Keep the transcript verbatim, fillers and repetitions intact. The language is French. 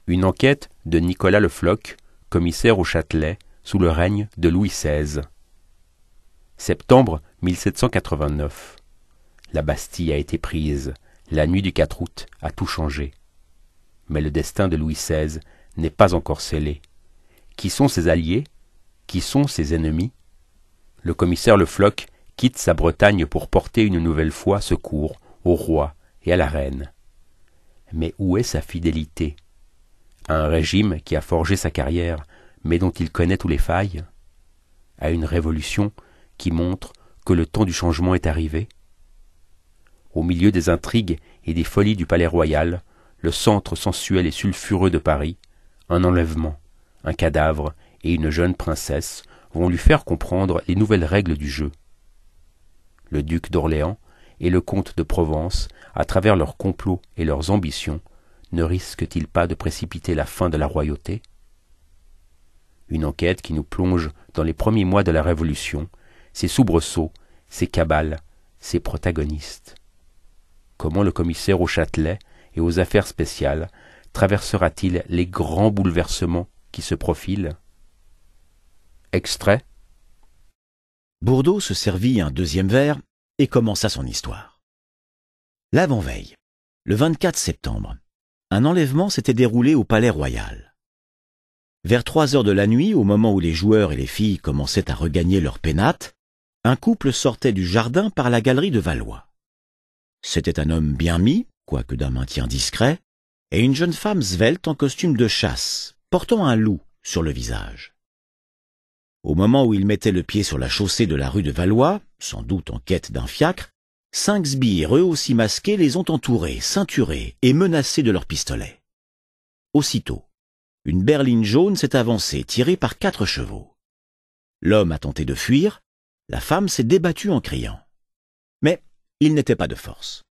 Une enquête de Nicolas Le Floch, commissaire au Châtelet, sous le règne de Louis seize. Septembre mille sept cent quatre-vingt-neuf. La Bastille a été prise. La nuit du quatre août a tout changé. Mais le destin de Louis seize n'est pas encore scellé. Qui sont ses alliés? Qui sont ses ennemis? Le commissaire Le Floch quitte sa Bretagne pour porter une nouvelle fois secours au roi et à la reine. Mais où est sa fidélité à un régime qui a forgé sa carrière, mais dont il connaît tous les failles? À une révolution qui montre que le temps du changement est arrivé? Au milieu des intrigues et des folies du palais royal, le centre sensuel et sulfureux de Paris, un enlèvement, un cadavre et une jeune princesse vont lui faire comprendre les nouvelles règles du jeu. Le duc d'Orléans et le comte de Provence, à travers leurs complots et leurs ambitions, ne risquent-ils pas de précipiter la fin de la royauté? Une enquête qui nous plonge dans les premiers mois de la Révolution, ses soubresauts, ses cabales, ses protagonistes. Comment le commissaire au Châtelet et aux affaires spéciales traversera-t-il les grands bouleversements qui se profilent? Extrait. Bourdeau se servit un deuxième verre et commença son histoire. L'avant-veille, le vingt-quatre septembre, un enlèvement s'était déroulé au Palais Royal. Vers trois heures de la nuit, au moment où les joueurs et les filles commençaient à regagner leur pénate, un couple sortait du jardin par la galerie de Valois. C'était un homme bien mis, quoique d'un maintien discret, et une jeune femme svelte en costume de chasse, portant un loup sur le visage. Au moment où ils mettaient le pied sur la chaussée de la rue de Valois, sans doute en quête d'un fiacre, cinq sbires, eux aussi masqués, les ont entourés, ceinturés et menacés de leurs pistolets. Aussitôt, une berline jaune s'est avancée, tirée par quatre chevaux. L'homme a tenté de fuir, la femme s'est débattue en criant. Mais il n'était pas de force.